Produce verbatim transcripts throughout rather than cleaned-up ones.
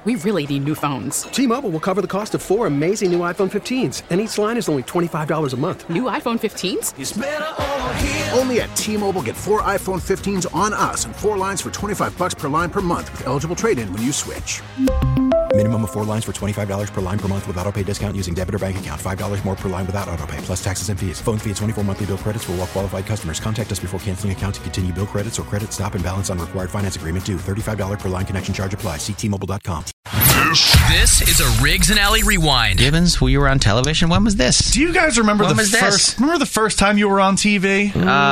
We really need new phones. T-Mobile will cover the cost of four amazing new iPhone fifteens, and each line is only twenty-five dollars a month. New iPhone fifteens? It's better over here. Only at T-Mobile, get four iPhone fifteens on us and four lines for twenty-five dollars per line per month with eligible trade-in when you switch. Minimum of four lines for twenty-five dollars per line per month with autopay discount using debit or bank account. five dollars more per line without autopay, plus taxes and fees. Phone fee at twenty-four monthly bill credits for well-qualified customers. Contact us before canceling account to continue bill credits or credit stop and balance on required finance agreement due. thirty-five dollars per line connection charge applies. See T Mobile dot com. This is a Riggs and Alley Rewind. Gibbons, were you were on television? When was this? Do you guys remember when the was first? This? Remember the first time you were on T V?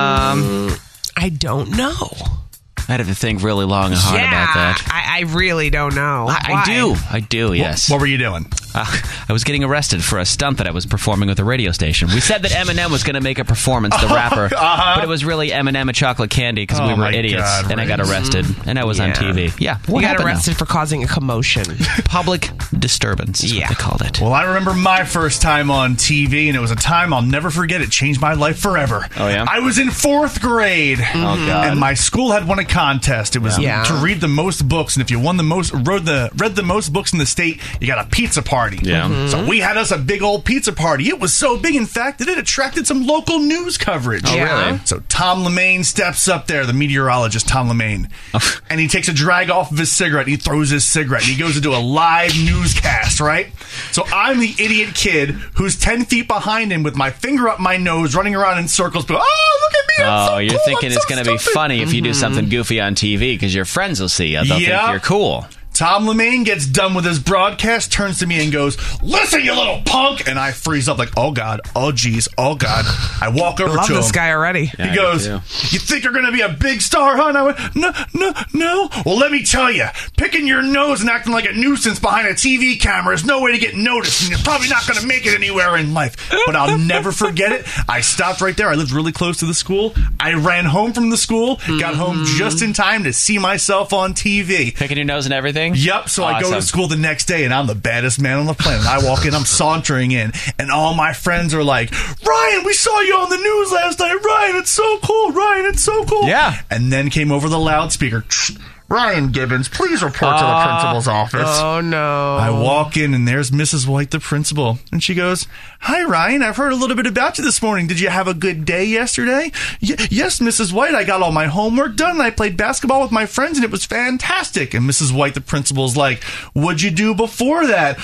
Um, I don't know. I'd have to think really long and hard yeah, about that. I, I really don't know. I, I do. I do, yes. What, what were you doing? Uh, I was getting arrested for a stunt that I was performing with a radio station. We said that Eminem was going to make a performance, the rapper, uh-huh. but it was really Eminem and Chocolate Candy because oh we were idiots. God, and I got arrested, and I was yeah. on T V. Yeah. What you got arrested now? for causing a commotion. Public disturbance is yeah. what they called it. Well, I remember my first time on T V, and it was a time I'll never forget. It changed my life forever. Oh, yeah? I was in fourth grade. Mm-hmm. Oh, God. And my school had won a contest. It was yeah. to read the most books, and if you won the most, read the, read the most books in the state, you got a pizza party. Yeah. Mm-hmm. So we had us a big old pizza party. It was so big, in fact, that it attracted some local news coverage. Oh, yeah. really? So Tom LeMaine steps up there, the meteorologist Tom LeMaine, and he takes a drag off of his cigarette, and he throws his cigarette, and he goes into a live newscast, right? So I'm the idiot kid who's ten feet behind him with my finger up my nose, running around in circles, but, oh, look at me, I'm Oh, so you're cool, thinking I'm it's so going to be stupid. funny if you do something goofy on T V because your friends will see you. They'll Yep. think you're cool. Tom LeMaine gets done with his broadcast, turns to me and goes, "Listen, you little punk!" And I freeze up like, "Oh God, oh geez, oh God!" I walk over I love to this him. guy already. Yeah, He goes, "You think you're going to be a big star, huh?" And I went, "No, no, no." Well, let me tell you, picking your nose and acting like a nuisance behind a T V camera is no way to get noticed, and you're probably not going to make it anywhere in life. But I'll never forget it. I stopped right there. I lived really close to the school. I ran home from the school, got home just in time to see myself on T V. Picking your nose and everything? Yep, so I go Awesome. to school the next day, and I'm the baddest man on the planet. I walk in, I'm sauntering in, and all my friends are like, "Ryan, we saw you on the news last night. Ryan, it's so cool. Ryan, it's so cool." Yeah. And then came over the loudspeaker, "Ryan Gibbons, please report to the principal's office." Oh, no. I walk in, and there's Missus White, the principal, and she goes, "Hi, Ryan. I've heard a little bit about you this morning. Did you have a good day yesterday?" Y- yes, Missus White. I got all my homework done, and I played basketball with my friends, and it was fantastic. And Missus White, the principal's like, "What'd you do before that?"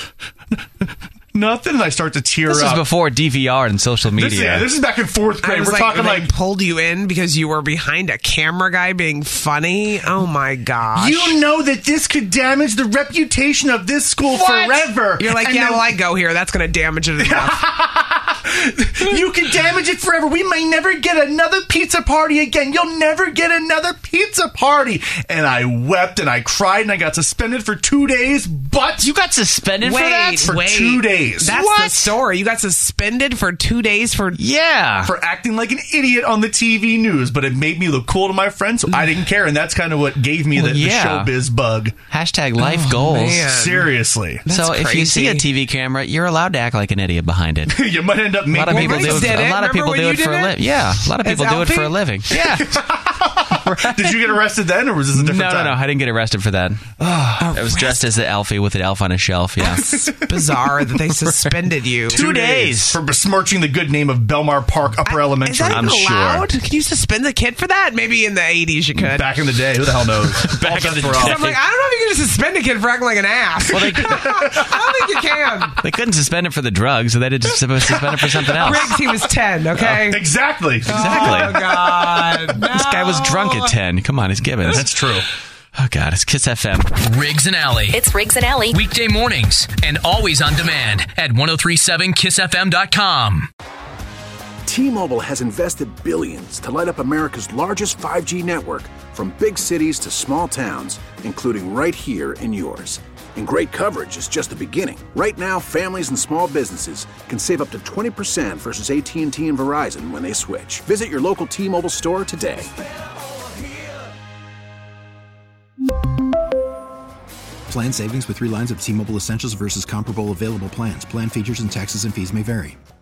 Nothing. And I start to tear This up. is before D V R and social media. This, yeah, this is back in fourth I grade. was We're like, talking they like... pulled you in because you were behind a camera guy being funny. Oh my gosh! You know that this could damage the reputation of this school What? forever. You're like, And yeah, then- well, I go here. That's going to damage it enough. You can damage it forever. We may never get another pizza party again. You'll never get another pizza party. And I wept and I cried and I got suspended for two days. But You got suspended wait, for that? For wait. two days. That's What? the story. You got suspended for two days for. Yeah. for acting like an idiot on the T V news, but it made me look cool to my friends, so I didn't care, and that's kind of what gave me Well, the, yeah. the showbiz bug. Hashtag life Oh, goals. man. Seriously. So That's if you see a crazy. T V camera, you're allowed to act like an idiot behind it. You might end up A lot of making people do Riggs it. did it. A lot of Remember people when do you it for did a it? living. Yeah, a lot of As people do it for Alfie? a living. Yeah. Did you get arrested then, or was this a different No, no, time? no. I didn't get arrested for that. I was dressed as the Alfie with an elf on a shelf. Yeah. It's bizarre that they suspended you. Two days. for besmirching the good name of Belmar Park Upper Elementary. Is that I'm even sure. allowed? Can you suspend the kid for that? Maybe in the eighties you could. Back in the day, who the hell knows? Back in the For all. day. I'm like, I don't know if you're going to suspend a kid for acting like an ass. Well, they, I don't think you can. they couldn't suspend him for the drugs, so they did just suspend him for something else. Riggs, he was ten, okay? Exactly. Exactly. Oh, God. This guy was drunk at ten. Come on, it's Gibbons. That's true. Oh, God, it's Kiss F M. Riggs and Alley. It's Riggs and Alley. Weekday mornings and always on demand at ten thirty-seven kiss f m dot com. T-Mobile has invested billions to light up America's largest five G network, from big cities to small towns, including right here in yours. And great coverage is just the beginning. Right now, families and small businesses can save up to twenty percent versus A T and T and Verizon when they switch. Visit your local T-Mobile store today. Plan savings with three lines of T-Mobile Essentials versus comparable available plans. Plan features and taxes and fees may vary.